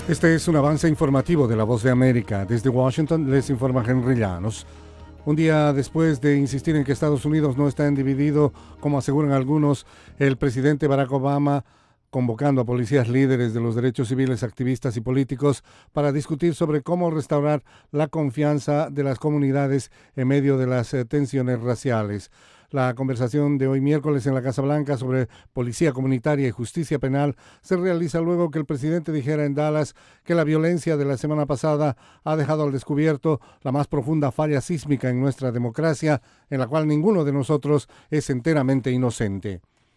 Este es un avance informativo de La Voz de América. Desde Washington les informa Henry Llanos. Un día después de insistir en que Estados Unidos no está dividido, como aseguran algunos, el presidente Barack Obama convocando a policías líderes de los derechos civiles, activistas y políticos para discutir sobre cómo restaurar la confianza de las comunidades en medio de las tensiones raciales. La conversación de hoy miércoles en la Casa Blanca sobre policía comunitaria y justicia penal se realiza luego que el presidente dijera en Dallas que la violencia de la semana pasada ha dejado al descubierto la más profunda falla sísmica en nuestra democracia, en la cual ninguno de nosotros es enteramente inocente.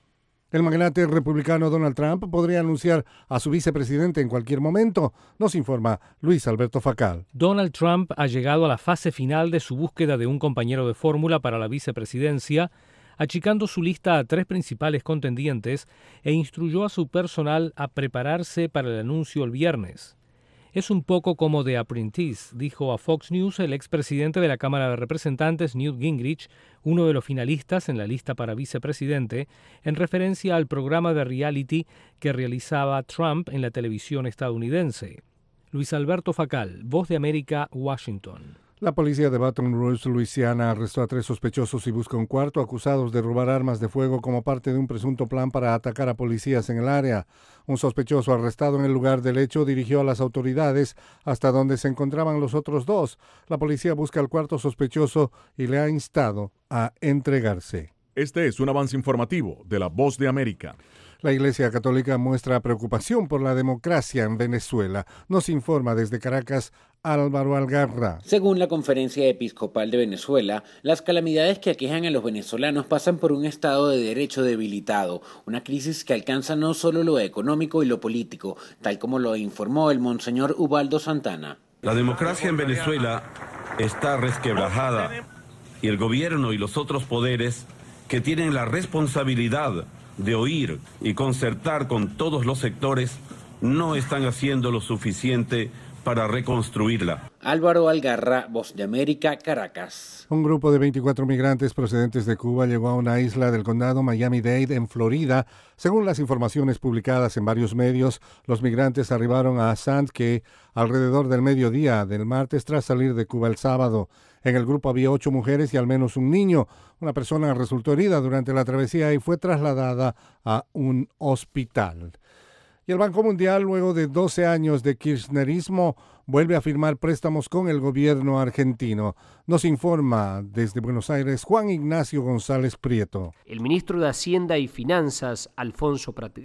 El magnate republicano Donald Trump podría anunciar a su vicepresidente en cualquier momento, nos informa Luis Alberto Facal. Donald Trump ha llegado a la fase final de su búsqueda de un compañero de fórmula para la vicepresidencia, achicando su lista a 3 principales contendientes e instruyó a su personal a prepararse para el anuncio el viernes. Es un poco como The Apprentice, dijo a Fox News el expresidente de la Cámara de Representantes, Newt Gingrich, uno de los finalistas en la lista para vicepresidente, en referencia al programa de reality que realizaba Trump en la televisión estadounidense. Luis Alberto Facal, Voz de América, Washington. La policía de Baton Rouge, Luisiana, arrestó a 3 sospechosos y busca un cuarto acusados de robar armas de fuego como parte de un presunto plan para atacar a policías en el área. Un sospechoso arrestado en el lugar del hecho dirigió a las autoridades hasta donde se encontraban los otros 2. La policía busca al cuarto sospechoso y le ha instado a entregarse. Este es un avance informativo de La Voz de América. La Iglesia Católica muestra preocupación por la democracia en Venezuela. Nos informa desde Caracas Álvaro Algarra. Según la Conferencia Episcopal de Venezuela, las calamidades que aquejan a los venezolanos pasan por un Estado de Derecho debilitado, una crisis que alcanza no solo lo económico y lo político, tal como lo informó el Monseñor Ubaldo Santana. La democracia en Venezuela está resquebrajada y el gobierno y los otros poderes que tienen la responsabilidad de oír y concertar con todos los sectores no están haciendo lo suficiente para reconstruirla. Álvaro Algarra, Voz de América, Caracas. Un grupo de 24 migrantes procedentes de Cuba llegó a una isla del condado Miami-Dade, en Florida. Según las informaciones publicadas en varios medios, los migrantes arribaron a Sand Key alrededor del mediodía del martes tras salir de Cuba el sábado. En el grupo había 8 mujeres y al menos un niño. Una persona resultó herida durante la travesía y fue trasladada a un hospital. Y el Banco Mundial, luego de 12 años de kirchnerismo, vuelve a firmar préstamos con el gobierno argentino. Nos informa desde Buenos Aires Juan Ignacio González Prieto. El ministro de Hacienda y Finanzas, Alfonso